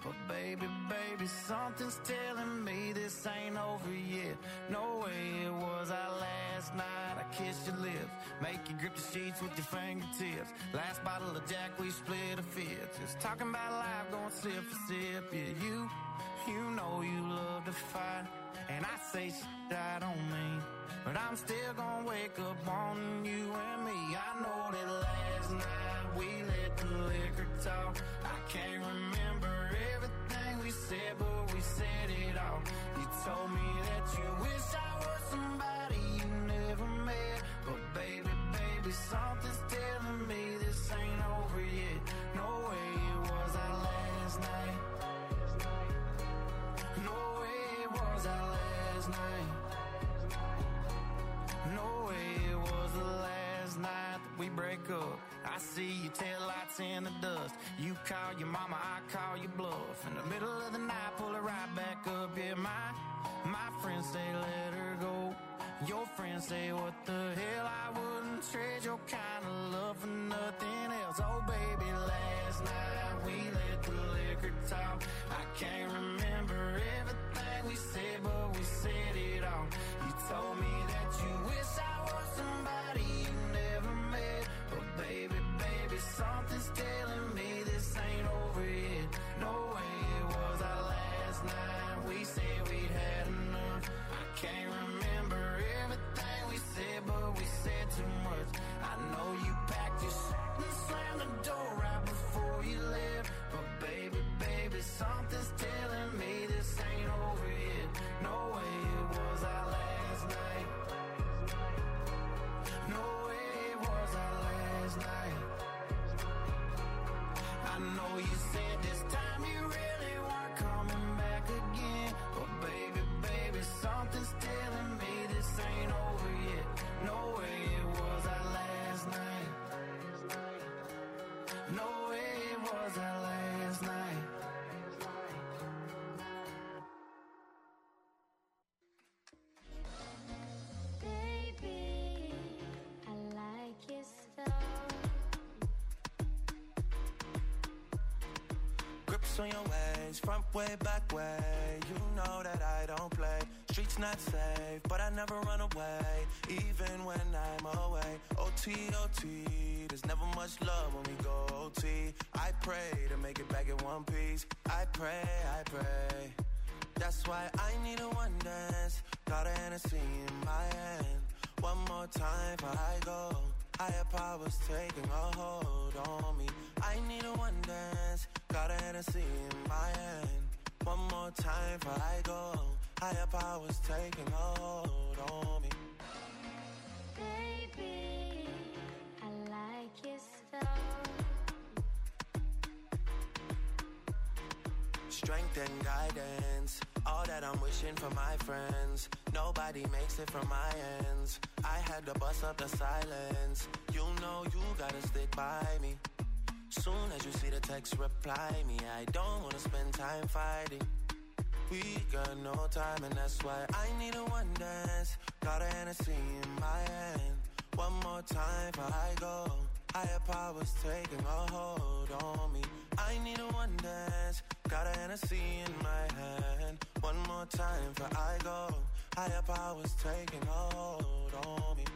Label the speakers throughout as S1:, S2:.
S1: But baby, baby, something's telling me this ain't over yet. No way it was our last night. I kissed your lips, make you grip the sheets with your fingertips. Last bottle of Jack, we split a fifth. Just talking about life, going sip for sip. Yeah, you know you love to fight, and I say shit I don't mean, but I'm still gonna wake up on you and me. I know that last night we let the liquor talk. I can't remember everything we said, but we said it all. You told me that you wish I was somebody you never met, but baby, baby, something's telling me this ain't over yet. No way it was our last night. No way it was our last night. No way it was the last night that we break up. I see your taillights in the dust. You call your mama, I call your bluff. In the middle of the night, pull it right back up. Yeah, my friends say let her go. Your friends say what the hell, I wouldn't trade your kind of love for nothing else. Oh baby, last night we let the liquor talk. I can't remember everything we said, but we said it all. You told me that you wish I was somebody you never met, but baby, baby, something's telling me this ain't over yet. No way it was our last night. We said we'd had enough. I can't remember everything we said, but we said too much. I know you packed your shit and slammed the door right before you left, but baby, baby, something's telling me this ain't over yet. No way it was our last night. No way it was our last night. I know you said this time you really weren't coming back again, but baby, baby, something's telling me this ain't over yet. No way it was our last night. No way it was our last night.
S2: Baby, I like your stuff.
S3: Grips on your ways, front way, back way. You know that I don't play. Streets not safe, but I never run away, even when I'm away. OT, OT, there's never much love when we go OT. I pray to make it back in one piece. I pray, I pray. That's why I need a one dance. Got a Hennessy in my hand. One more time before I go. Higher powers taking a hold on me. I need a one dance. Got a Hennessy in my hand. One more time before I go. Higher powers taking a hold on me.
S2: Baby, I like your stuff.
S3: Strength and guidance, all that I'm wishing for my friends. Nobody makes it from my ends. I had to bust up the silence. You know you gotta stick by me. Soon as you see the text, reply me. I don't wanna spend time fighting. We got no time, and that's why I need a one dance. Got a Hennessy in my hand. One more time before I go. Higher powers taking a hold on me. I need a one dance. Got a Hennessy in my hand. One more time before I go. Higher powers taking a hold on me.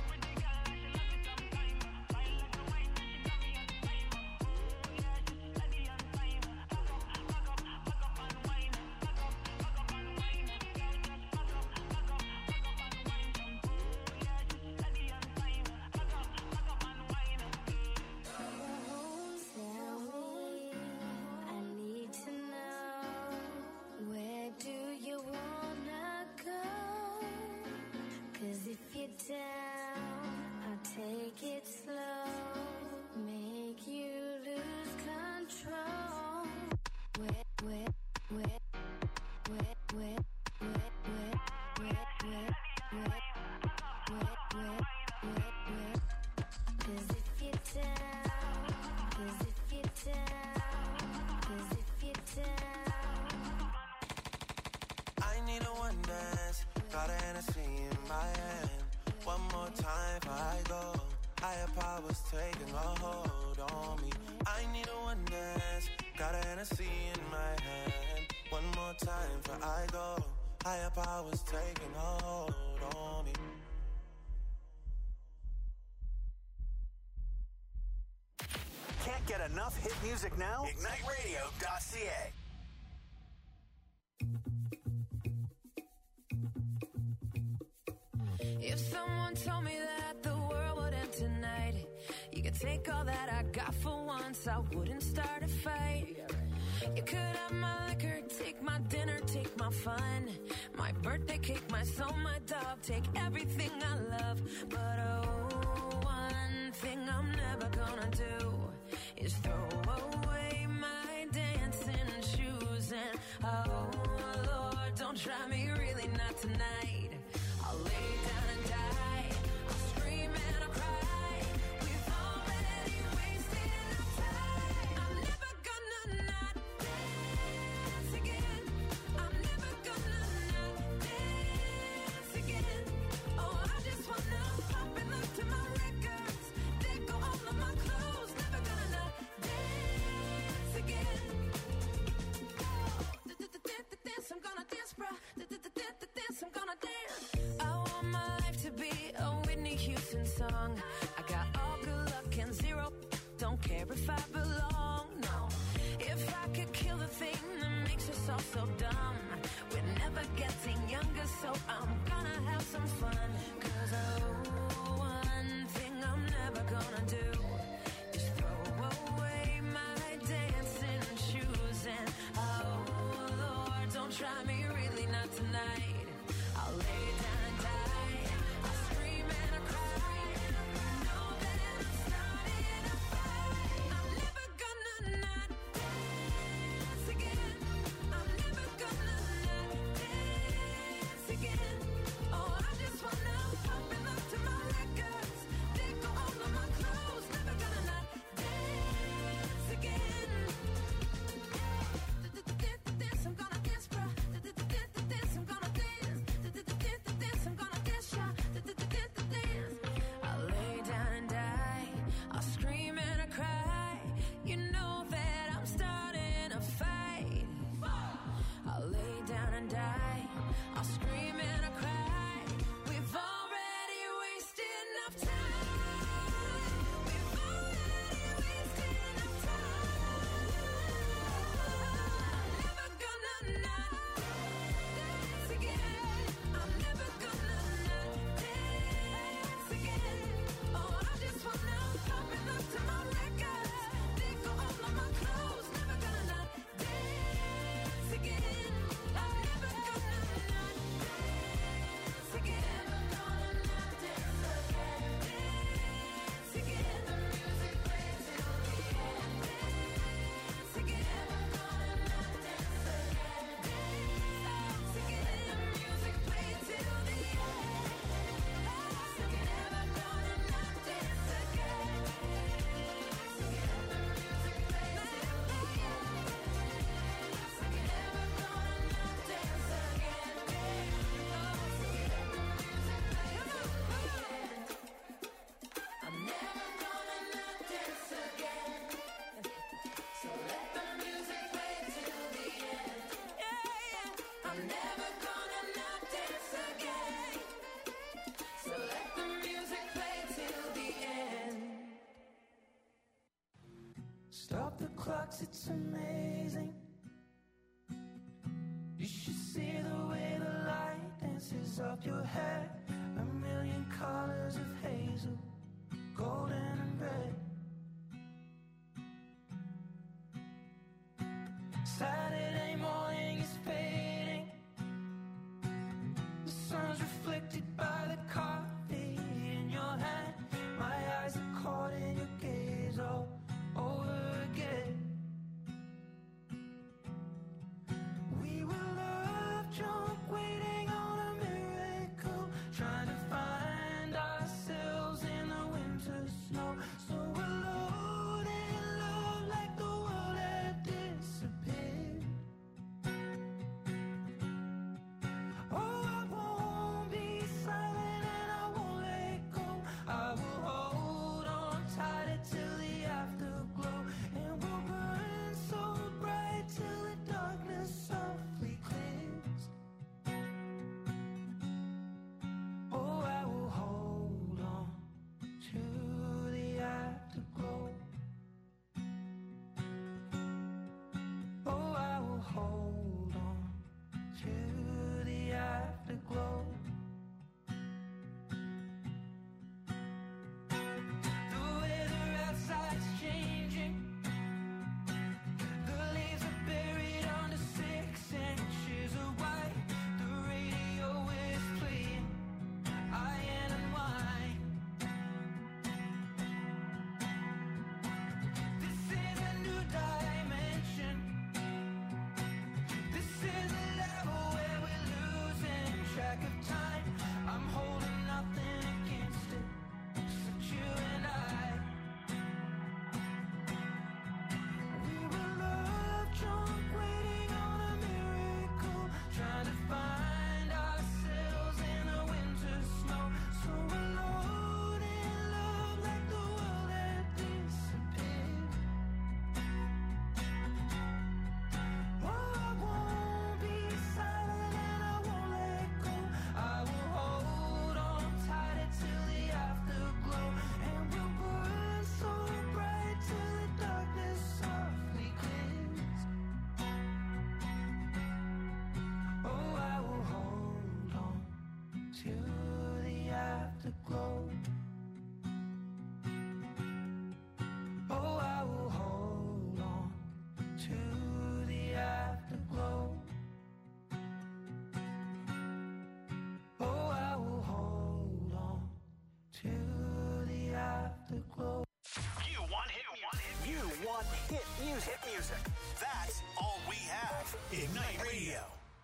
S2: Down, I'll take it slow, make you lose control. Wet, wet, wet, wet, wet, wet, wet, wet, wet, wet, wet, wet, wet, wet. 'Cause if you're down, 'cause if you're down, 'cause if you're down.
S3: I need a one dance, got a Hennessy in my hand. One more time before I go. Higher powers taking a hold on me. I need a one dance. Got a Hennessy in my hand. One more time before I go. Higher powers taking hold on me.
S4: Can't get enough hit music now? IgniteRadio.ca.
S5: If someone told me that the world would end tonight, you could take all that I got for once, I wouldn't start a fight. You could have my liquor, take my dinner, take my fun, my birthday cake, my soul, my dog, take everything I love. But oh, one thing I'm never gonna do is throw away my dancing shoes. And oh Lord, don't try me, really not tonight. I'll lay down and die, I'll scream and I'll cry. We've already wasted enough time. I'm never gonna not dance again. I'm never gonna not dance again. Oh, I just wanna pop and look to my records, let go all of my clothes. Never gonna not dance again. Dance, I'm gonna dance, bro. Dance, I'm gonna dance. I want my life to be a Whitney Houston song. I got all good luck and zero. Don't care if I belong, no. If I could kill the thing that makes us all so dumb, we're never getting younger, so I'm gonna have some fun. Cause oh, one thing I'm never gonna do is throw away my dancing shoes. And oh Lord, don't try me, really not tonight. I'll lay down and die, I'll scream and I'll cry. Know that I'm starting a fight. I'm never gonna not dance again. I'm never gonna not dance again. Oh, I just wanna pop and look to my records, let go all of my clothes. Never gonna not dance again. Dance, I'm gonna dance, bro. Dance, I'm gonna dance. Dance, I'm gonna dance, yeah. Dance. I'll lay down and die, I'll scream and I cry. You know that I'm starting a fight. I'll lay down and die, I'll scream and I cry. We've already wasted enough time. We've already wasted enough time. Never gonna not dance again. I'm never gonna not dance again. Oh, I just wanna pop and look to my records, let go all of my clothes. Never gonna not dance again. I'm never gonna not dance again. Never gonna not dance again. Dance again. The music plays till the end. Dance again. Never gonna not dance again. Dance again. The music plays till the end. Dance again. Never gonna not dance again. Dance again. The music plays till the end. Dance again. Never gonna not dance again. Dance again. The music plays till the end. I'm never gonna not dance again. So let the music play till the end. Yeah. I'm never gonna not dance again. So let the music play till the end.
S3: Stop the clocks, it's amazing. You should see the way the light dances up your hair. A million colors of hazel, golden and red. Saturday morning is fading. The sun's reflected by the coffee in your hand. My eyes are caught in your gaze all over again. We were love drunk, waiting on a miracle, trying to find ourselves in the winter snow. So alone in love, like the world had disappeared. Oh, I won't be silent.
S1: afterglow. Oh, I will hold on to the afterglow. Oh, I will hold on to the afterglow.
S4: You want hit music. You want hit music. Hit music. That's all we have. Ignite Radio.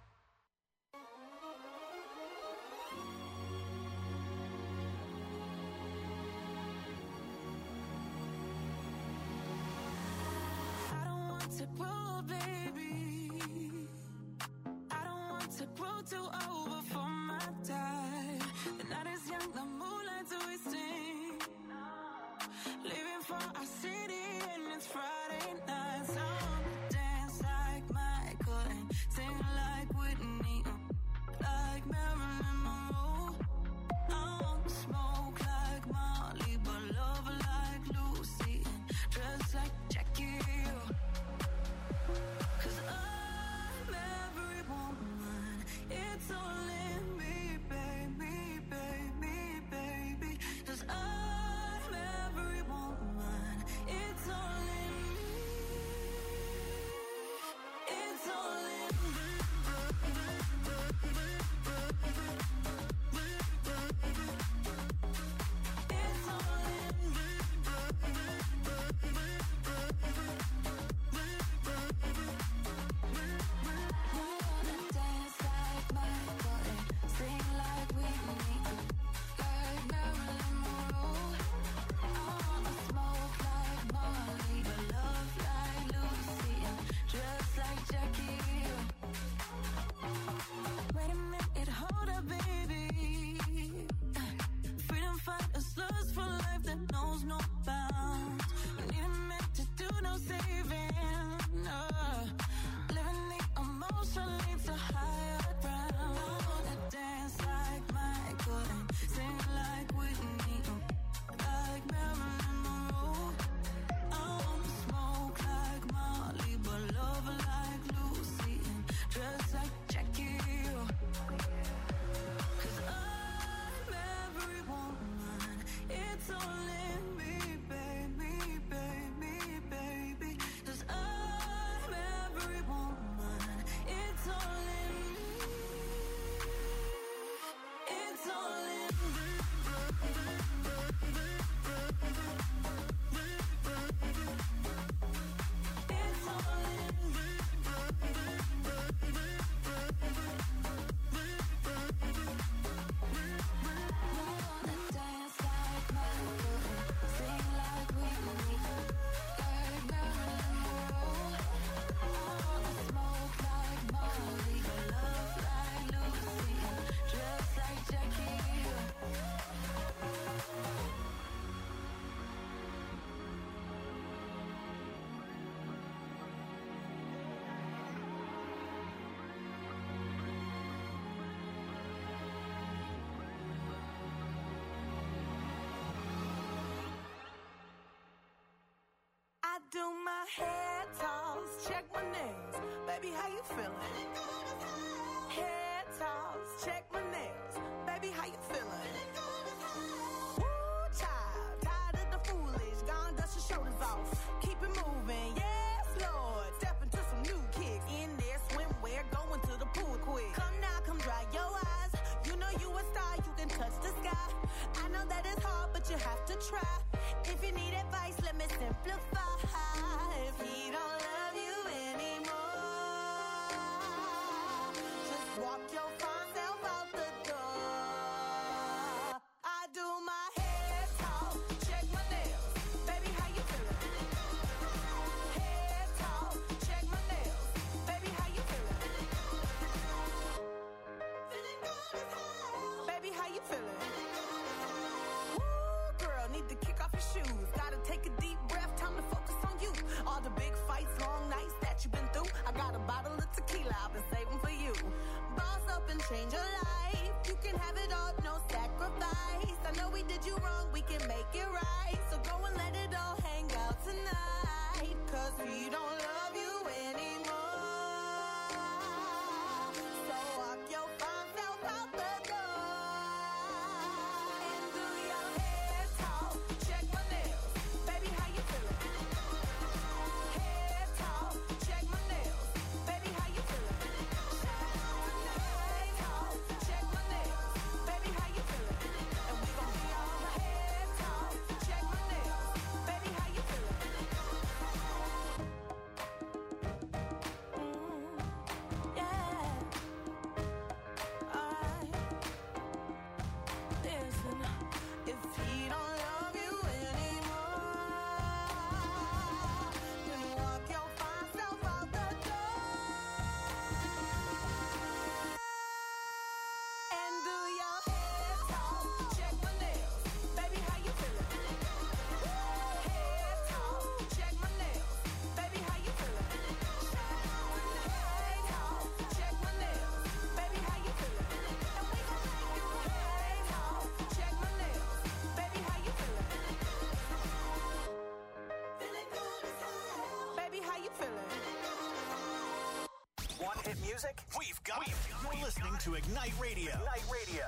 S5: I don't want to grow, baby. I don't want to grow too old before my time. The night is young, the moonlight's wasting. Living for our city and it's Friday night. So I wanna dance like Michael and sing like Whitney, like Marilyn Monroe. I wanna smoke like Molly, but love like Lucy and dress like Jackie. 'Cause I'm every woman. It's all in me, baby, baby, baby. 'Cause I'm every woman. It's all in me. It's all in me. It's all in me. I wanna dance like Michael and sing like Whitney, like Marilyn Monroe. I wanna smoke like Molly, but love like Lucy and dress like Jackie. Wait a minute, hold up, baby. Freedom fighters lust for life that knows no bounds. We need a man to do no saving. Living the emotion leads to higher ground. I wanna dance like Michael and sing like Whitney, like Marilyn Monroe. I wanna smoke like Molly, but love like Lucy and dress like Jackie. 'Cause I'm every woman. It's all in me, baby, baby, baby. 'Cause I'm every woman. It's all in me. It's all in me. It's all in me. I wanna dance like Michael and sing like Whitney, like Marilyn Monroe. I wanna smoke like Molly, but love like Lucy and dress like Jackie. I do my hair toss, check my nails. Baby, how you feeling? Hair toss, check my nails. Baby, how you feeling? Woo, child, tired of the foolish. Gone, dust your shoulders off. Keep it moving, yes, Lord. Step into some new kicks. In there, swimwear, going to the pool quick. Come now, come dry your eyes. You know you a star, you can touch the sky. I know that it's hard, but you have to try. If you need advice, let me simplify. If he don't love you anymore, just walk your fine self out the door. I do my hair talk, check my nails. Baby, how you feeling? Hair talk, check my nails. Baby, how you feeling? Feeling good as hell. Baby, how you feeling? Woo, girl, need to kick off your shoes. Gotta take a deep breath, time to focus on you. All the big fights, long nights that you've been through. I got a bottle of tequila I've been saving for you. Boss up and change your life. You can have it all, no sacrifice. I know we did you wrong, we can make it right. So go and let it all hang out tonight. 'Cause he don't love you anymore. So walk your fine self out the door and do
S4: hit music? We've got it. You're listening to Ignite Radio. Ignite Radio.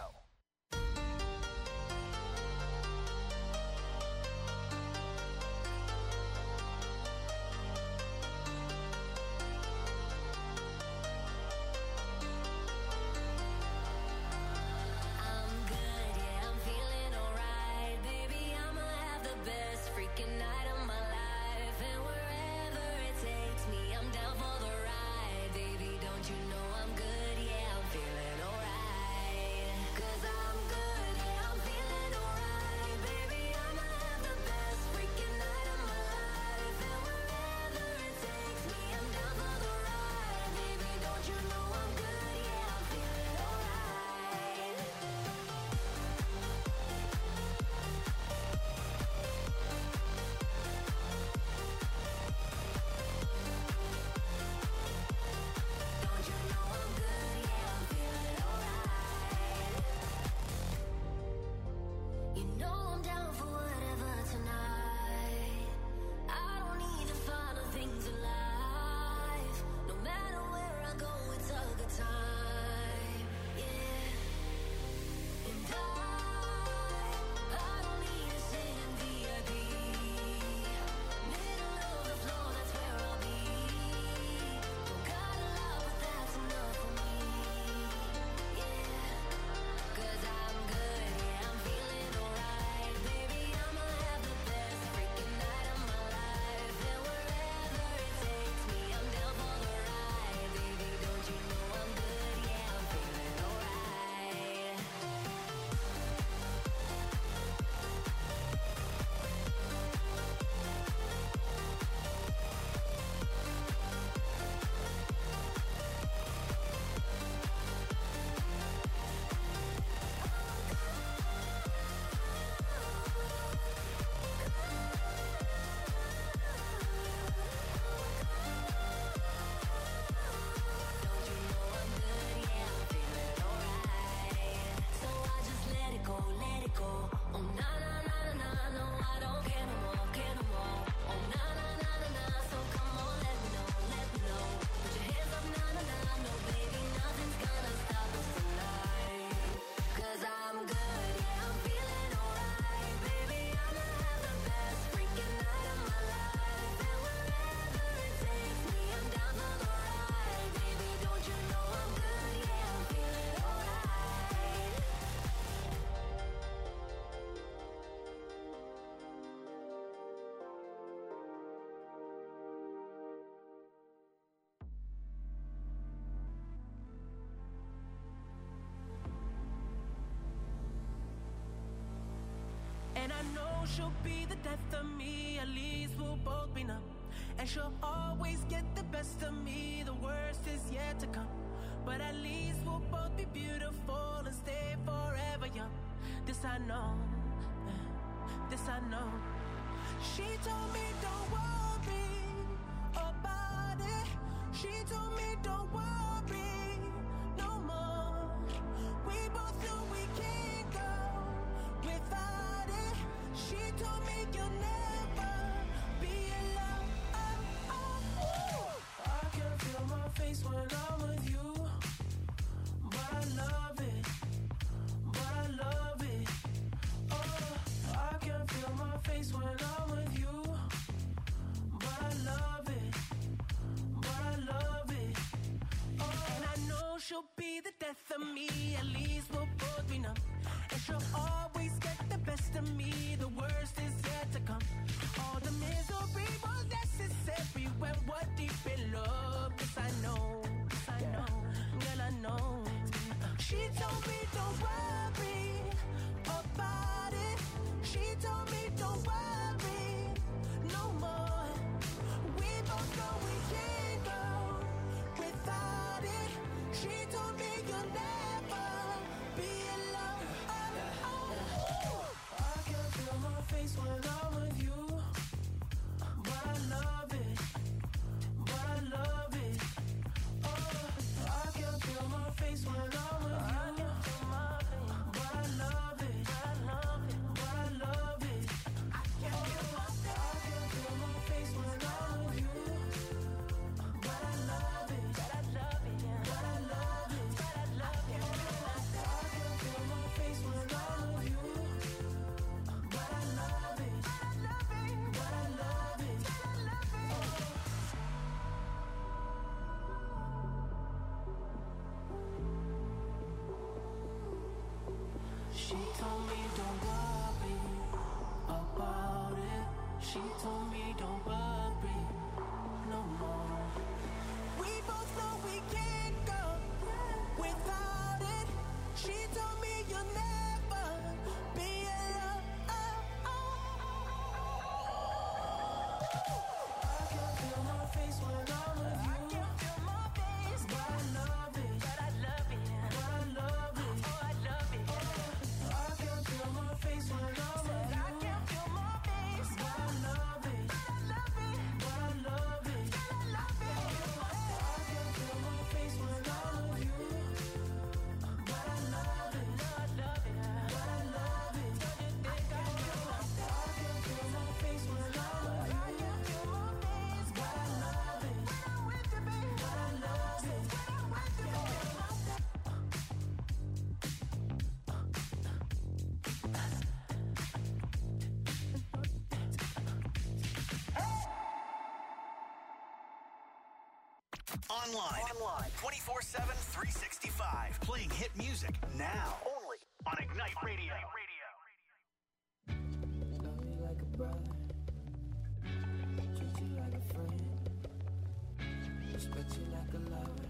S6: And I know she'll be the death of me, at least we'll both be numb. And she'll always get the best of me, the worst is yet to come. But at least we'll both be beautiful and stay forever young. This I know, this I know. She told me don't worry about it. She told me don't worry no more. We both know we can't go without it. She told me you'll never be alone. I can feel my face when I'm with you, but I love it, but I love it. Oh, I can feel my face when I'm with you, but I love it, but I love it. Oh, and I know she'll be the death of me, at least we'll both be numb. And she'll always get the best of me, the worst is yet to come. All the misery was necessary when we're deep in love. Yes, I know, girl, I know. She told me don't worry about it. She told me don't worry no more. We both know we can't go without it. She told me you'll never be alone. I can feel my face when I'm with you, but I love it, but I love it. Oh, I can feel my face when I'm with you. told me don't worry about it. She told me don't worry no more.
S5: We both know we can't go without it. She told me you'll never be alone.
S6: I can feel my face when I'm with you.
S5: I can feel my face,
S6: But I love it.
S5: but I love it.
S6: But I love it.
S5: Oh, I love it.
S6: I can feel my face when I'm with
S5: I
S6: you.
S5: can feel my face,
S6: But I love it.
S5: but I love it.
S6: But I love it.
S5: I love it.
S6: I can feel my face when I'm with you. But I love it.
S5: I love it.
S6: But I love it. I can feel my face when I'm with you.
S5: I can feel my face,
S6: But I love it.
S5: when I'm with you, baby.
S6: But I love it.
S5: When I'm with you, baby.
S4: Online 24/7, 365. Playing hit music now. Only on Ignite Radio.
S6: Love you like a brother. Treat you like a friend. Respect you like a lover.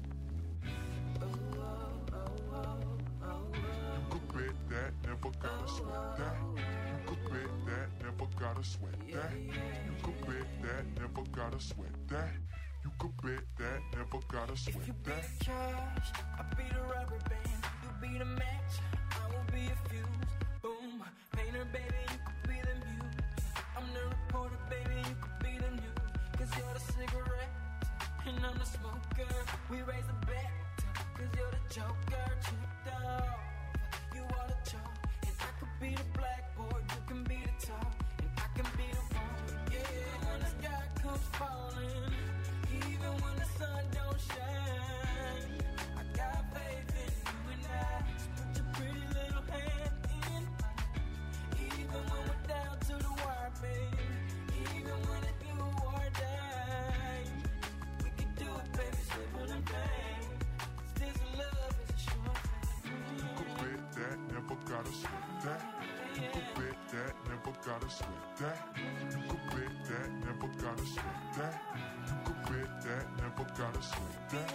S6: Oh, oh, oh, oh, oh,
S7: You could bet that, never gotta sweat that. You could bet that, never gotta sweat that. You could bet that, never gotta sweat that. You could bet that, never gotta
S6: If
S7: sweat
S6: you be
S7: that.
S6: the cash, I'll be the rubber band. You be the match, I will be a fuse. Boom, painter, baby, you could be the muse. I'm the reporter, baby, you could be the news. Cause you're the cigarette, and I'm the smoker. We raise the bet, cause you're the joker. Chipped off, you are the chalk. And I could be the blackboard, you can be the top. And I can be the one, yeah, when the sky comes falling. Even when the sun don't shine, I got faith in you and I. Just put your pretty little hand in mine. Even when we're down to the wire, baby. Even when it's do or die, we can do it, baby, simple and plain. 'Cause this love is a short thing.
S7: You could bet that, never gotta sweat that. You could bet that, never gotta sweat that. You could bet that, never gotta sweat that. You could bet that, never gotta sweat that.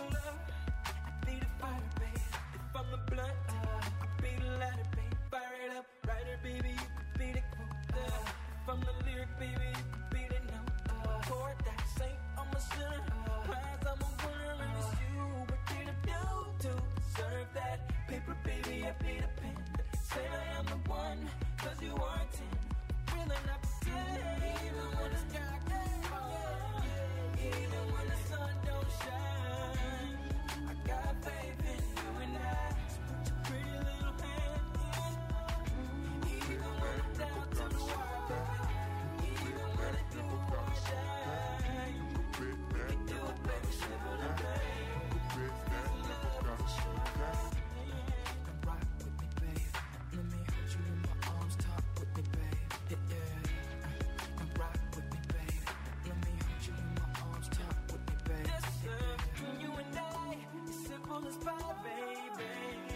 S6: I be the fire, babe. If I'm a blunt, I be the lighter, babe. Fire it up, writer, baby, you could be the quote. If I'm the lyric, baby, you could be the note. Chord that saint, I'm a sinner. Prize, I'm a winner, and it's you. What did I do to deserve that? Paper, baby, I be the pen. Say I am the one, 'cause you are 10. Really not pretend. Even when the sky gets falling, even when the sun don't shine, I got faith in you and I. Just put your pretty little hand in mine. Even when I'm down to the wire, even when it do or die,
S7: You could bet
S6: we
S7: that,
S6: can do it, baby, simple and plain.
S7: you could bet that, never gotta sweat that.
S6: Come rock with me, babe. Let me hold you in my arms, talk with me, babe. Yeah, yeah. Come rock with me, babe. Let me hold you in my arms, talk with me, babe. Yes, sir. You and I, it's simple as pie, baby.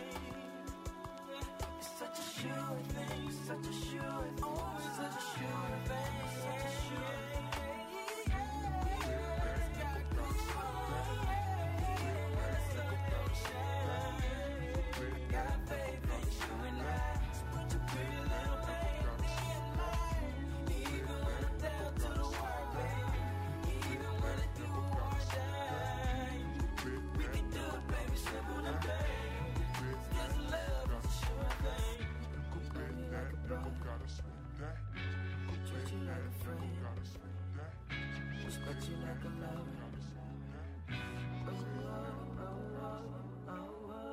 S6: It's such a sure thing, such a sure thing. Oh, it's such a sure thing, such a sure thing. Got faith in you and I. Just put your pretty little hand in mine. Even when I'm down to the wire, baby. Even when it do or die, we can do it, baby, simple and plain. This love is a sure thing.
S7: You could bet that, never gotta sweat that. You could
S6: Treat you
S7: bet
S6: like a
S7: that,
S6: friend.
S7: never gotta sweat that.
S6: Respect you like a lover.
S7: Gotta sweat that.
S6: Oh, oh, oh, oh, oh, oh.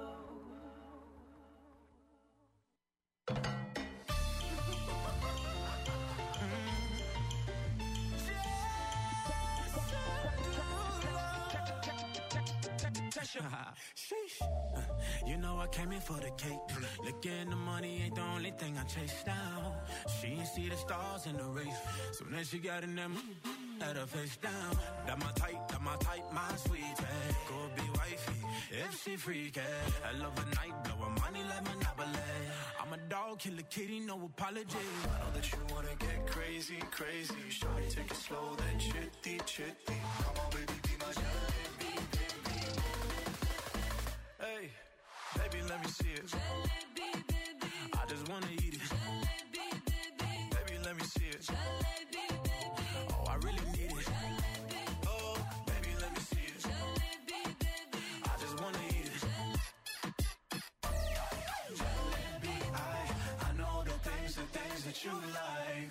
S3: Sheesh. You know I came in for the cake. Looking the money ain't the only thing I chase down. She ain't see the stars in the race. So then she got in them, had her face down. That my type, my sweetie. Go be wifey. If she freaky. I love a night, blowing money like Monopoly. I'm a dog, kill a kitty, no apology. I know that you wanna get crazy, crazy. Shawty, take it slow, then chitty, chitty. Come on, baby, be my jalebi, baby. Hey, baby, let me see it.
S5: Jalebi, baby.
S3: I just wanna eat it.
S5: Jalebi, baby.
S3: Baby, let me see it.
S5: Jalebi, baby.
S3: Oh, I really need it.
S5: Jalebi,
S3: Oh, baby, let me see it.
S5: jalebi, baby.
S3: I just wanna eat it. Jalebi, I know the things that you like.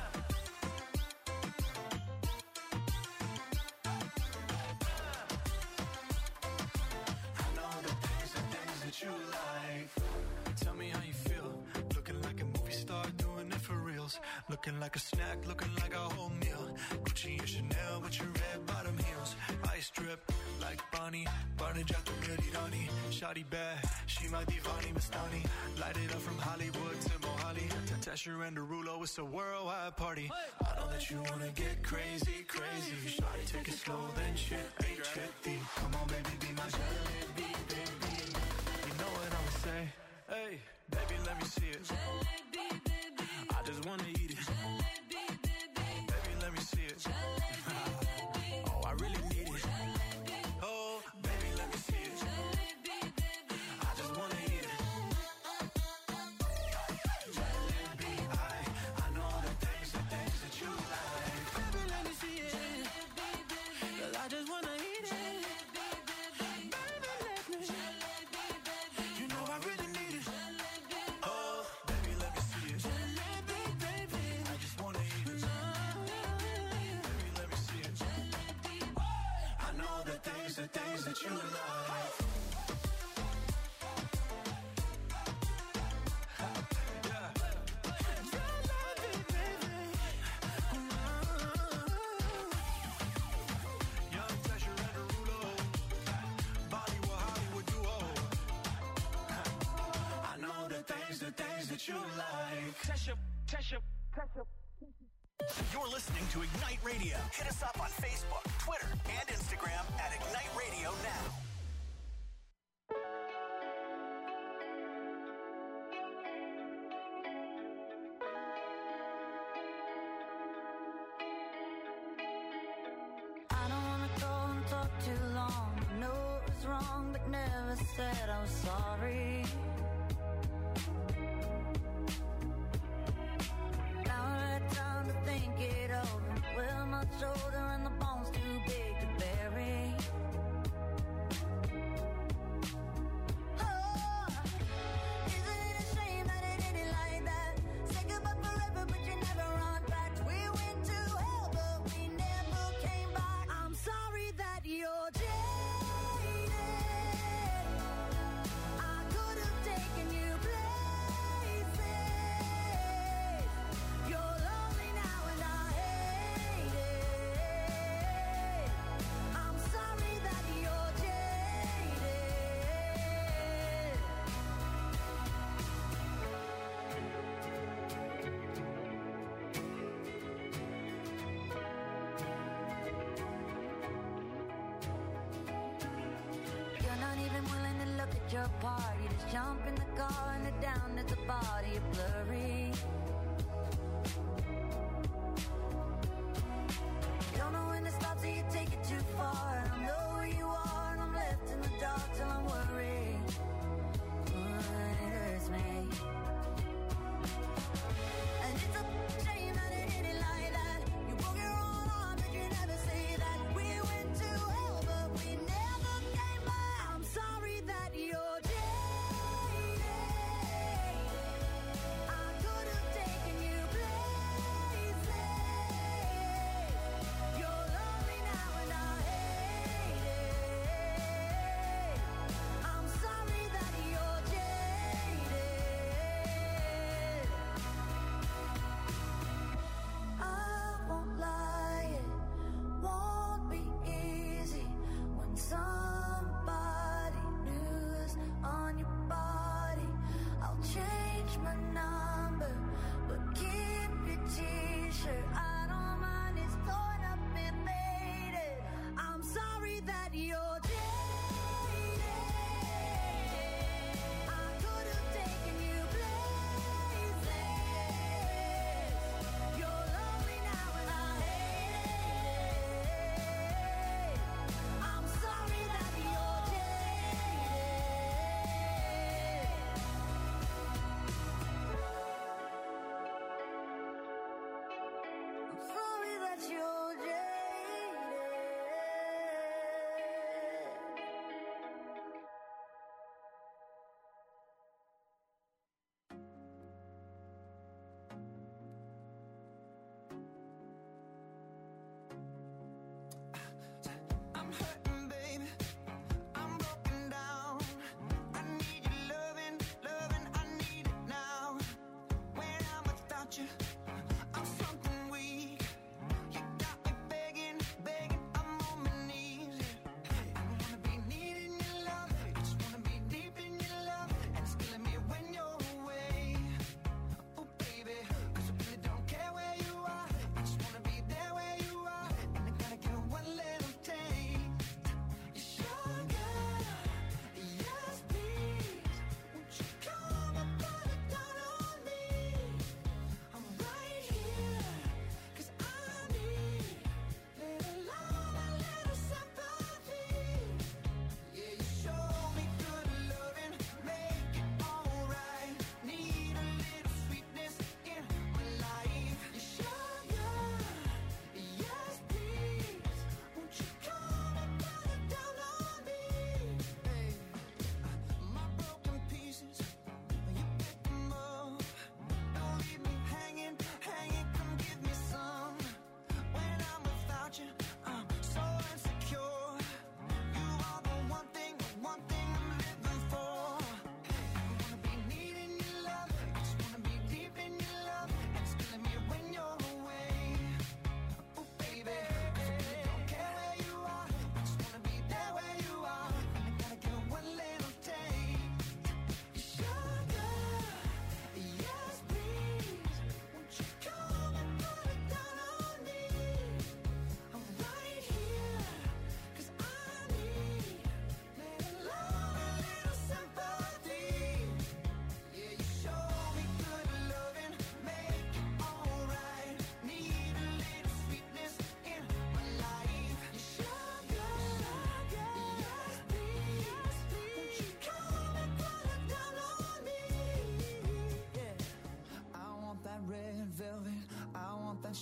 S3: I know the things that you like. Tell me how you feel. Looking like a movie star, doing it for reals. Looking like a snack, looking like a whole meal. Gucci and Chanel with your red bottom heels. Ice drip like Bonnie, Barney Jack the Mirirani. Shawty bad, she my divani Mastani. Light it up from Hollywood to Mohali. To Tesher and Derulo, it's a worldwide party. I know that you wanna get crazy, crazy. Shawty, take it slow, then chitty, chitty. Come on, baby, be my jalebi, baby. You know what I'ma say? Hey, baby, let me see it.
S5: Jalebi, baby.
S3: I just wanna eat it.
S5: Jalebi, baby.
S3: Baby, let me see it.
S5: Jalebi, baby.
S3: Oh, I really need it.
S5: Jalebi,
S3: Oh, baby, let me see it.
S5: jalebi, baby.
S3: I just wanna eat it. Jalebi, I know the things that you like. Baby, let me see it.
S5: Jalebi, baby.
S3: 'Cause I just wanna eat it.
S5: Jalebi, baby.
S3: Baby, let me.
S5: Jalebi, baby.
S3: You know I really need it.
S5: Jalebi,
S3: Oh, baby, let me see it.
S5: jalebi, baby.
S3: I just wanna eat it. Baby, let me see it.
S5: Jalebi.
S3: I know the things that you like. Yeah. Jalebi, baby. Young Tesher and Derulo. Bollywood, Hollywood duo. I know the things that you like. Tesher.
S4: You're listening to Ignite Radio. Hit us up on Facebook, Twitter, and Instagram at Ignite Radio Now.
S2: I don't wanna go and talk too long. I know it was wrong, but never said I was sorry. Now I had time to think it over. We're much older and the bones too big to bury. Oh, isn't it a shame that it ended like that? Say goodbye forever, but you never run back. We went to hell, but we never came back. I'm sorry that you're jaded. I could have taken you places. You're lonely now and I hate it. I'm sorry that you're jaded. You're not even willing to look at your part. You just jump in the car and head down at the body. You're blurry. You don't know when to stop, so you take it too far. I don't know where you are, and I'm left in the dark till I'm worried. It hurts me. And it's a shame that it ended like that. You broke your own arm, but you never say that. We went to hell, but we never came back. I'm sorry that you're jaded. I could have taken you places. You're lonely now and I hate it. I'm sorry that you're jaded. I won't lie, it won't be easy when somebody new's on your body. I'll change my number, but keep your t-shirt. I don't mind, it's torn up and faded. I'm sorry that you're jaded.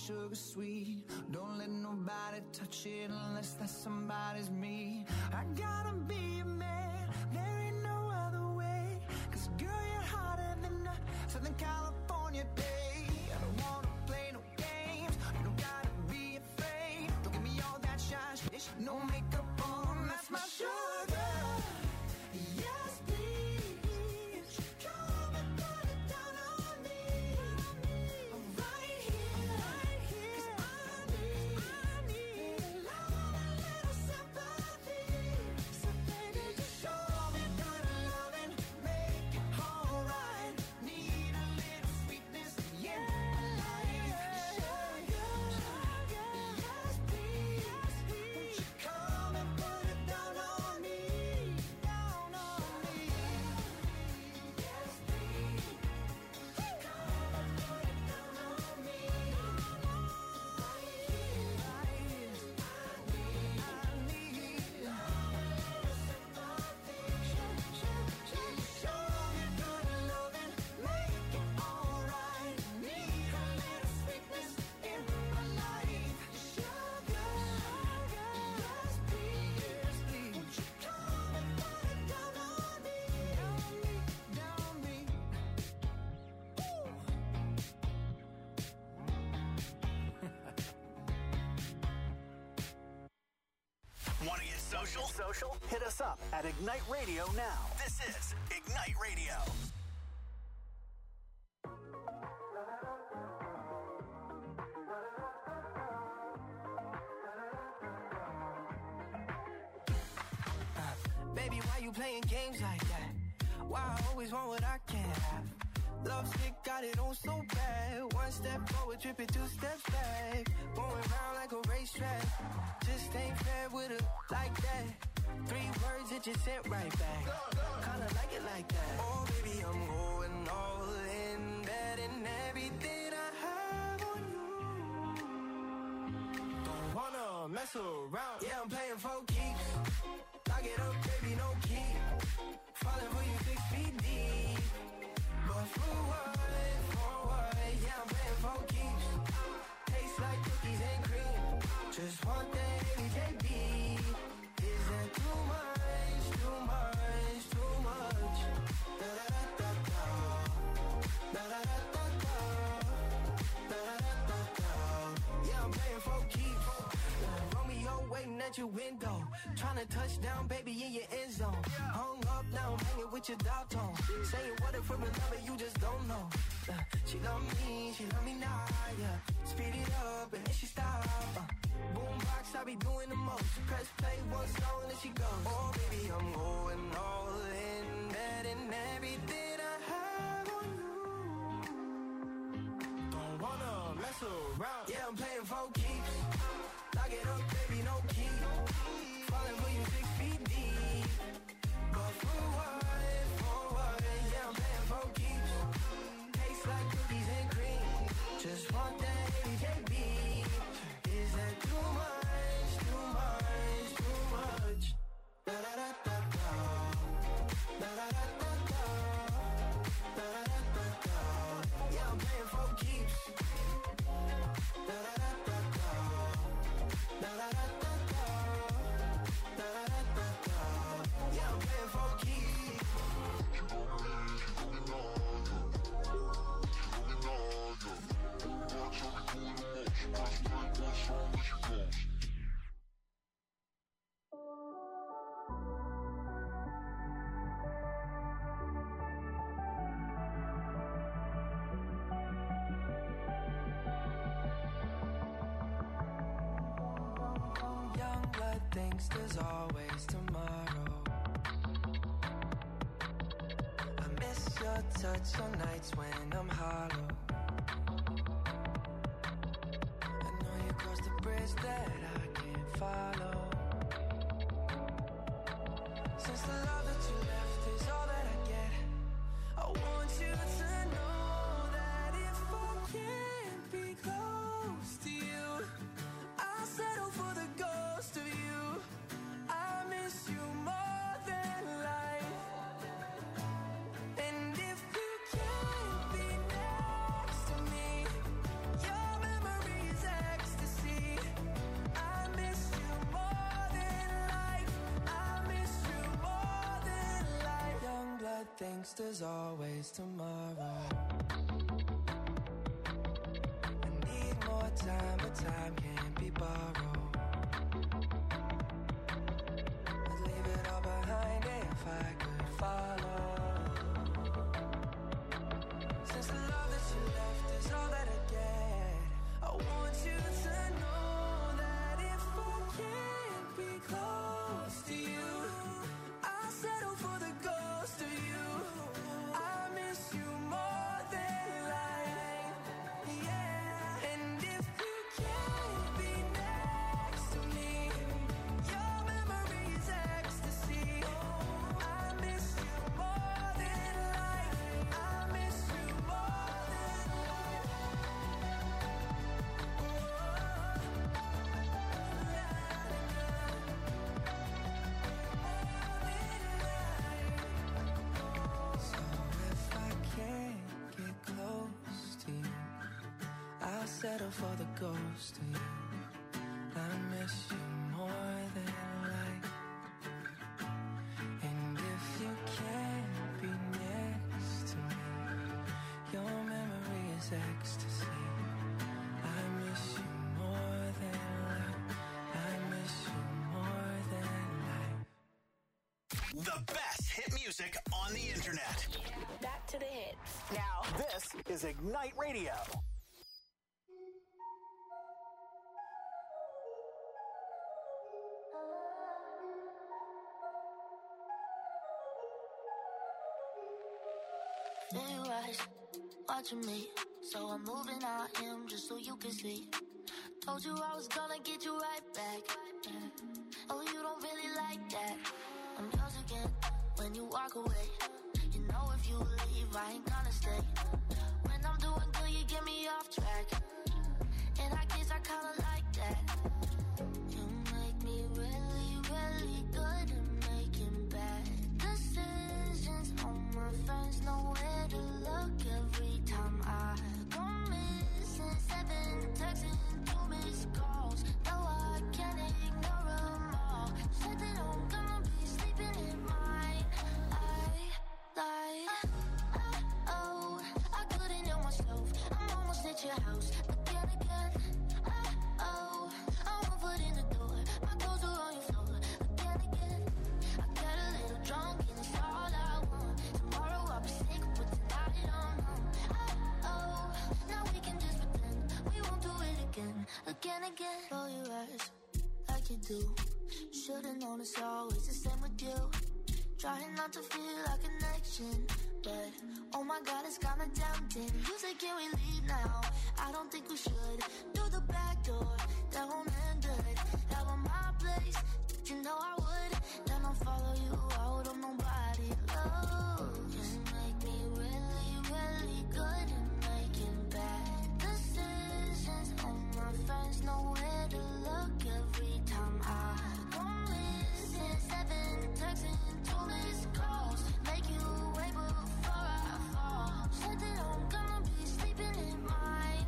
S1: sugar sweet. Don't let nobody touch it unless that somebody's me. I gotta be a man, there ain't no other way. 'Cause girl, you're hotter than a Southern California day. I don't wanna play no games, you don't gotta be afraid. Don't give me all that shy shit, no makeup on, that's my sugar. Yes, please, come and put it down on me. Right here, 'cause I need love, a little sympathy. So baby, just show me that loving, make it alright. Need a little sweetness in my life. Sugar, yes please, won't you come and put it down on me, down on me. Yes please, come and put it down on me. Right here, I need love, a little sympathy. Show me good loving, make it alright. Need a little sweetness in my life. Sugar, yes please, won't you come and put it down on me, down me.
S4: Want to get social? Hit us up at Ignite Radio now. This is Ignite Radio.
S6: Baby, why you playing games like that? Why I always want what I can't have? Love sick, got it on so bad. One step forward, tripping 2 steps back. Going round like a racetrack. Just ain't fair with her like that. 3 words that you sent right back. Kinda like it like that. Oh, baby, I'm going all in. Betting everything I have on you. Don't wanna mess around. Yeah, I'm playing for keeps. Lock it up, baby, no key. Falling for you 6 feet deep. But for what? Yeah, I'm playing for keeps. Tastes like cookies and cream. Just one thing, JB. Is that too much, too much, too much? Da-da-da-da-da. Da-da-da-da-da. Da-da-da-da-da. Yeah, I'm playing for keeps. Romeo waiting at your window. Tryna touch down, baby, in your end zone. Hung up now, I'm hanging with your dog tone. Saying what if we're in love and you just don't know. She love me now, yeah. Speed it up and then she stop. Boombox, I be doing the most. Press play, one song and she goes. Oh, baby, I'm going all in. Betting everything I have on you. Don't wanna mess around. Yeah, I'm playing for keeps. Lock it up, baby, no key. Falling for you 6 feet deep. But for what? Yeah, I'm playing for keeps. Tastes like cookies and cream. Just one thing, JB. Is that too much, too much, too much? Da-da-da-da-da. Da-da-da-da-da. Da-da-da-da-da. Yeah, I'm playing for keeps. Da-da-da-da-da. Da-da-da-da-da. Da-da-da-da-da. Yeah, I'm playing for keeps. Young blood thinks there's always tomorrow. I miss your touch on nights when I'm hollow. I know you crossed the bridge that I can't follow. Since the love that you left is all that I get, I want you to know that if I can't be close to you, I'll settle for the ghost of you. I miss you more than life. And if you can't be next to me, your memories thinks there's always tomorrow. I need more time, but time can't be borrowed. I'd leave it all behind if I could follow. Since the love that you left is all that I get, I want you to know that if I can't be close to you, I'll settle for the ghost of you. I miss you more than life, yeah. And if you can't be next to me, your memory is ecstasy. I miss you more than life. I miss you more than life. So if I can't get close to you, I'll settle for the ghost of you. I miss you more than life. And if you can't be next to me, your memory is ecstasy. I miss you more than life. I miss you more than life.
S4: The best hit music on the internet.
S8: Back to the hits.
S4: Now, this is Ignite Radio.
S2: Feel your eyes watching me, so I'm moving out him just so you can see. Told you I was gonna get you right back. Oh, you don't really like that. I'm yours again when you walk away. You know if you leave, I ain't gonna stay. When I'm doing good, you get me off track. And I guess I kinda like that. You make me really, really good at making bad decisions. All my friends know where to look every time I go missing. 7 texts and 2 missed calls. No, I can't ignore them all. Said that I'm gonna be sleeping in mine. Oh, I couldn't help myself. I'm almost at your house. Again, oh, I'm one foot in the door. My clothes are on your floor. Again, I got a little drunk and it's all I want. Tomorrow I'll be sick, but tonight I'm home. Oh, now we can just pretend we won't do it again. Roll your eyes like you do. Should've known it's always the same with you. Trying not to feel a connection, but oh my God, it's kinda tempting. You say, can we leave now? I don't think we should. Through the back door, that won't end good. Have on my place, you know I would. Then I'll follow you out on nobody. Oh, you make me really, really good at making bad decisions. All my friends know where to look every time I go missing. 7 texts and 2 missed calls. Make you wait before I fall. Said that I'm gonna be sleeping in mine.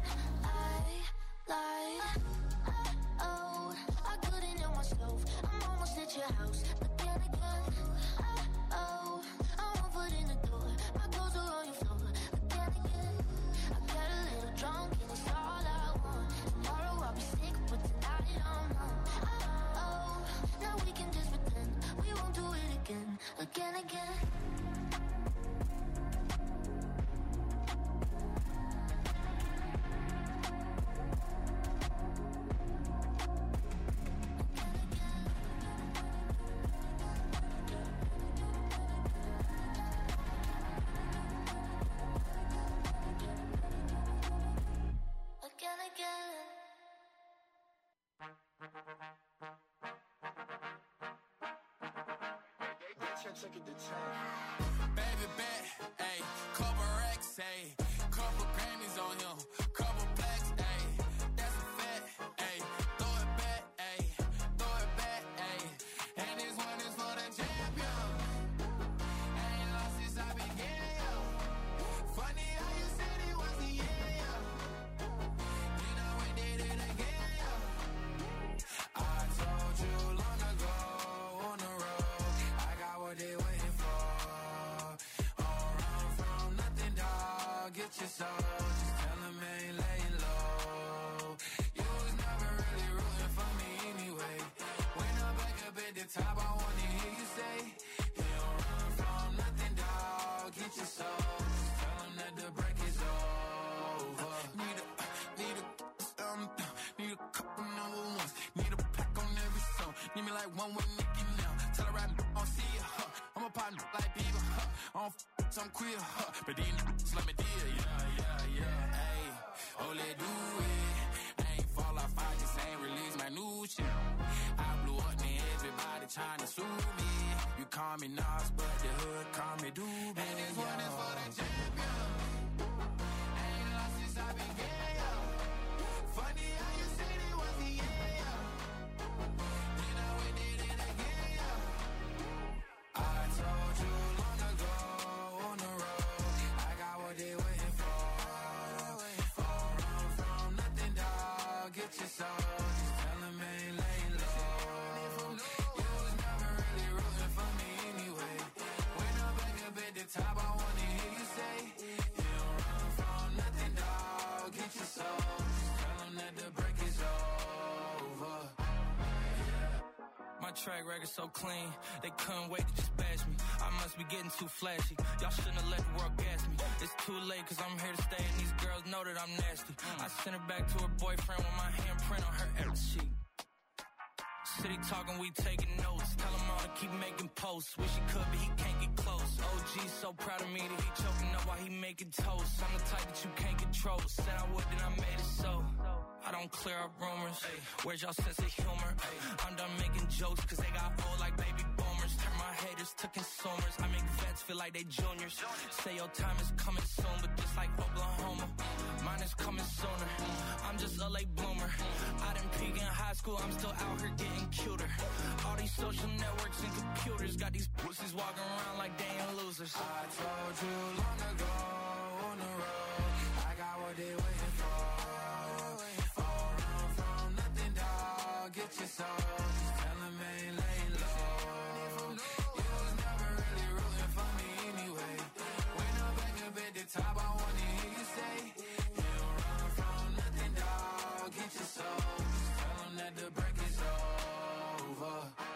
S2: Oh, I couldn't help myself. I'm almost at your house. Again, oh, I'm one foot in the door. My clothes are on your floor. Again, I got a little drunk and it's all I want. Tomorrow I'll be sick, but tonight I'm home. Oh, now we can just pretend we won't do it again.
S9: Baby bet, ayy, couple racks, ayy, couple Grammys on him, couple blacks, ayy, that's a fact, ayy, throw it back, ayy, and this one is for the champion. I ain't lost since I began, yo. Funny how you said it was the end, yo. Then I went did it again, yo. I told you long ago on the road, I got what they waiting for. get your soul. Just tell him I ain't laying low. You was never really rooting for me anyway. When I'm back up at the top, I wanna hear you say, you don't run from nothing, dog. Get your soul. Just tell him that the break is over. Need a couple number ones. Need a pack on every song. Need me like one with Nicki now. Tell her I don't see it, huh? I'm a partner like Bieber, huh? I don't I'm queer, huh? But these niggas let me deal, yeah. Hey, oh, let's do it. I ain't fall off, I just ain't release my new shit. I blew up and everybody trying to sue me. You call me Nas, but the hood call me Doobie. And this one is for the champion. I ain't lost since I began, yo. Funny how you said it was the yeah. Then I went did it again, yo. I told you long ago on the road, I got what they waiting for. Don't run from nothing, dog. Get your soul. Just tell them I ain't laying low. You was never really rooting for me anyway. When I'm back up at the top, I wanna hear you say, you don't run from nothing, dog. Get your soul. Just tell them that the break is over. My track record so clean, they couldn't wait to just bash me. I must be getting too flashy. Y'all shouldn't have let the world gas me. It's too late cause I'm here to stay and these girls know that I'm nasty. I sent her back to her boyfriend with my handprint on her every sheet. City talking, we taking notes. Tell him all to keep making posts. Wish he could, but he can't get close. OG so proud of me that he choking up while he making toast. I'm the type that you can't control. Said I would, then I made it so. I don't clear up rumors. Where's y'all sense of humor? I'm done making jokes cause they got old like baby boomers. Turn my haters to consumers. I make vets feel like they juniors. Say your time is coming soon, but just like Oklahoma, mine is coming sooner. I'm just a late bloomer. I didn't peak in high school, I'm still out here getting cuter. All these social networks and computers got these pussies walking around like they ain't losers. I told you long ago on the road, I got what they waiting for. Don't run from nothing, dog. Get your soul. Just tell them I ain't laying low. You was never really rooting for me anyway. When I'm back up at the top, I wanna hear you say, you don't run from nothing, dog. Get your soul. Just tell them that the break is over.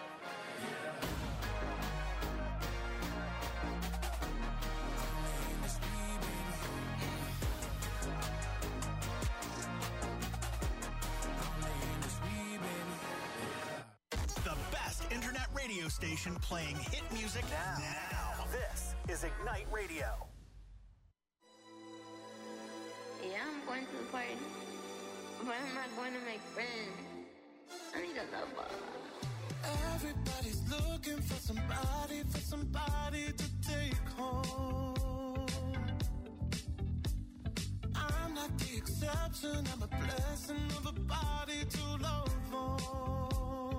S4: The best internet radio station playing hit music now. This is Ignite Radio.
S8: Yeah, I'm going to the party, but I'm not going to make friends. I need a lover.
S3: Everybody's looking for somebody to take home. I'm not the exception, I'm a blessing of a body to love on.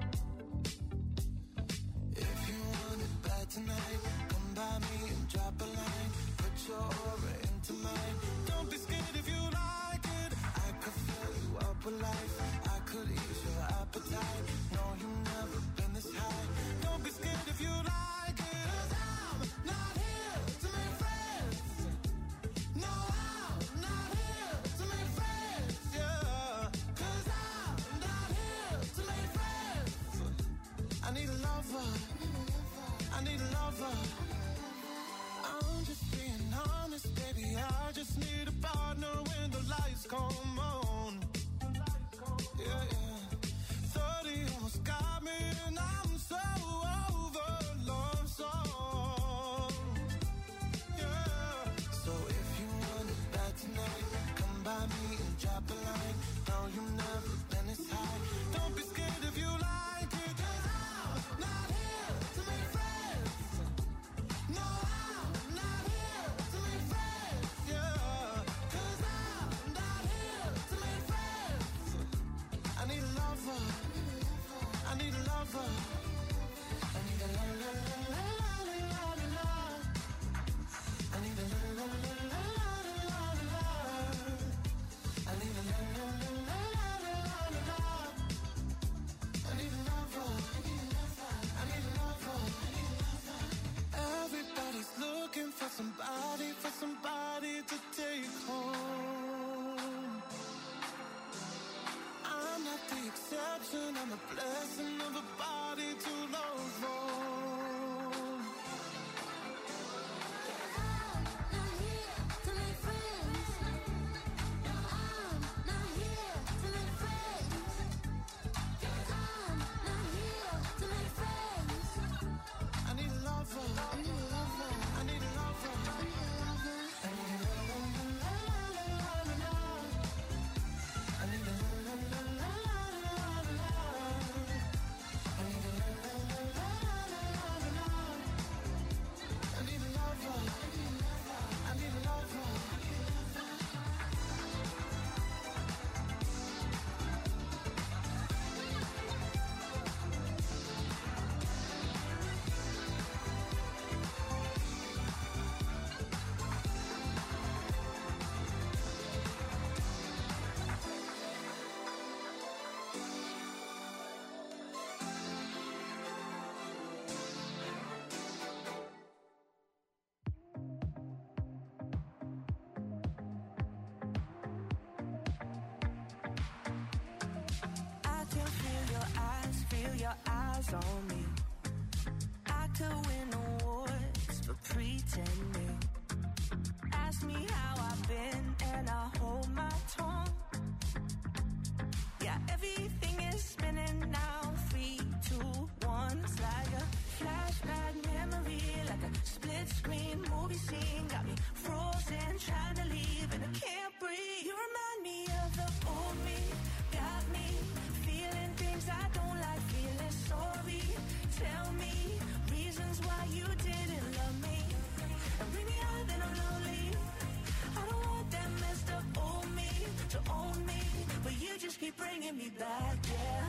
S3: If you want it bad tonight, come by me and drop a line. Put your aura into mine. Don't be scared if you like it. I could fill you up with life. I could ease your appetite. No, you've never been this high. Don't be scared if you like it. 'Cause I'm not here to make friends. No, I'm not here to make friends. Yeah, 'cause I'm not here to make friends. I need a lover. I need a lover. I'm just being honest, baby. I just need a partner when the lights come on. Yeah, yeah. 30 almost got me, and I'm so over love song. Yeah. So if you want it bad tonight, come by me and drop a line. No, you've never been this high. Don't be scared if you like it, 'cause I'm not here to make friends. No, I'm not here to make friends. Yeah, 'cause I'm not here to make friends. I need a lover. I need a lover.
S6: eyes on me. I could win awards for pretending. Ask me how I've been and I hold my tongue. Yeah, everything is spinning now. 3, 2, 1. It's like a flashback memory, like a split screen movie scene. Got me frozen, trying to leave and I can't breathe. You remind me of the old me. Got me feeling things I don't like, feeling sorry. Tell me reasons why you didn't love me. And bring me out then I'm lonely. I don't want that messed up old me to own me, but you just keep bringing me back, yeah.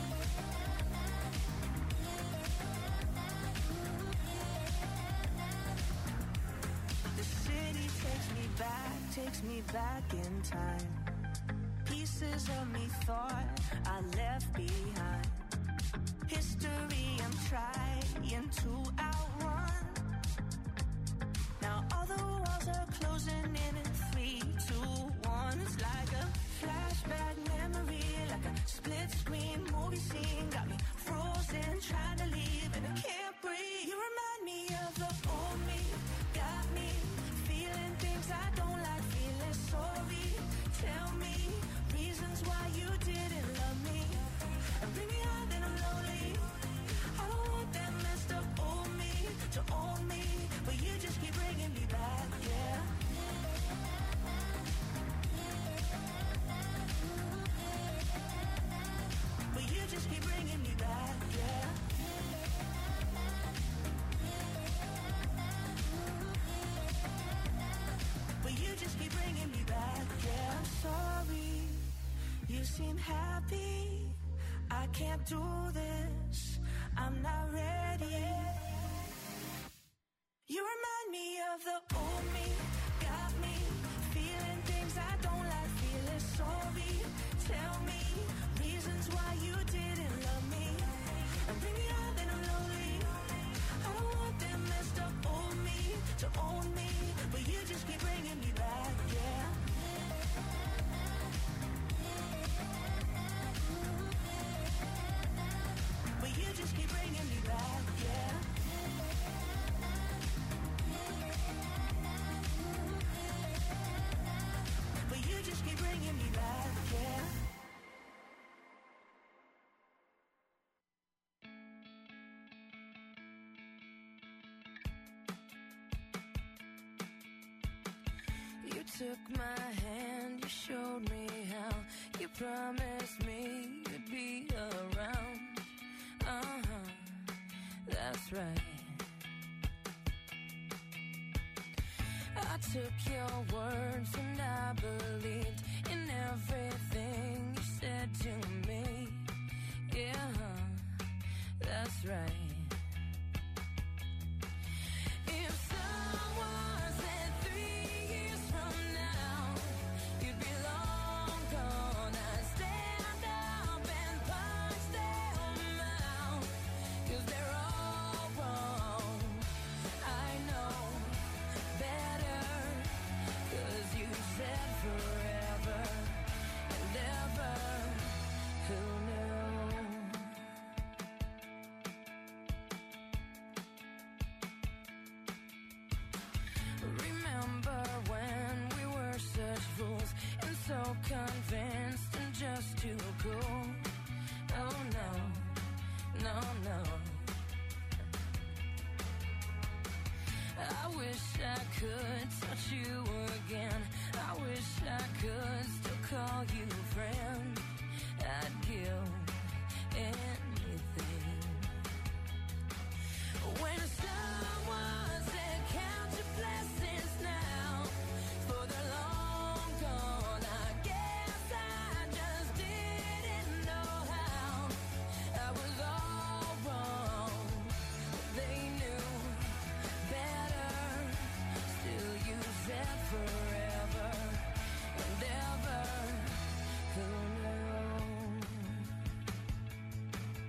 S6: The city takes me back in time. Pieces of me thought I left behind. History I'm trying to outrun. Now all the walls are closing in 3, 2, 1. It's like a flashback memory, like a split screen movie scene. Got me frozen, trying to leave and I can't breathe. You remind me of the old me. Got me feeling things I don't like, feeling sorry. Tell me reasons why you didn't love me. And bring me out then I'm lonely. I don't want that messed up old me to own me, but you just keep bringing me back, yeah. But you just keep bringing me back, yeah. But you just keep bringing me back, yeah. I'm sorry, you seem happy. I can't do this, I'm not ready. You remind me of the old me. Got me feeling things I don't like, feeling sorry. Tell me reasons why you didn't love me. And bring me out then I'm lonely. I don't want that messed up old me to own me, but you just keep bringing me back, yeah. But you just keep bringing me back, yeah. But you just keep bringing me back, yeah. You took my hand, you showed me how. You promised me you'd be around. That's right. I took your words and I believed in everything you said to me. Yeah, that's right. If someone said 3 years from now you'd be long gone, I'd stand up and punch them out, 'cause they're all wrong. I know better, 'cause you said forever and ever. Who knew? Remember when we were such fools and so convinced and just too cool? Oh no, no, no. I wish I could touch you again. I wish I could still call you friend. I'd give anything. When someone said count your blessings now, for the long gone, I guess I just didn't know how. I was all wrong, they knew better. Still you said forever and ever. Who knew?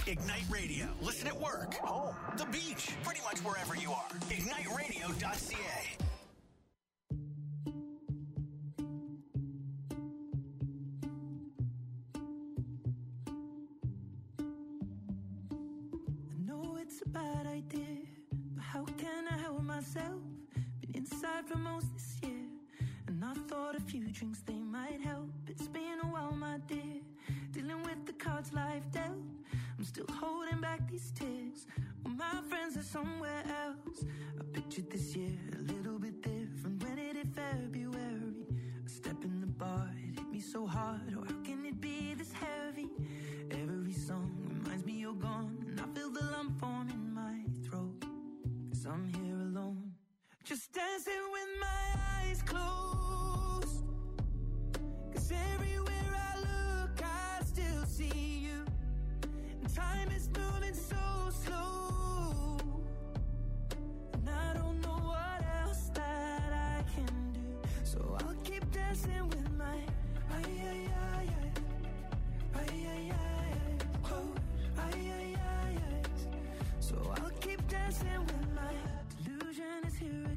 S4: Ignite Radio. Listen at work, home, the beach, pretty much wherever you are. IgniteRadio.ca.
S6: I know it's a bad idea, but how can I help myself? Been inside for most this year, and I thought a few drinks, they might help. It's been a while, my dear, dealing with the cards life dealt. I'm still holding back these tears, well, my friends are somewhere else. I pictured this year a little bit different. When it hit February, a step in the bar, it hit me so hard. Oh, how can it be this heavy? Every song reminds me you're gone, and I feel the lump form in my throat, 'cause I'm here alone, just dancing with my eyes closed. 'Cause everywhere I look, I still see you. And time is moving so slow, and I don't know what else that I can do. So I'll keep dancing with my so I'll keep dancing with my delusion is here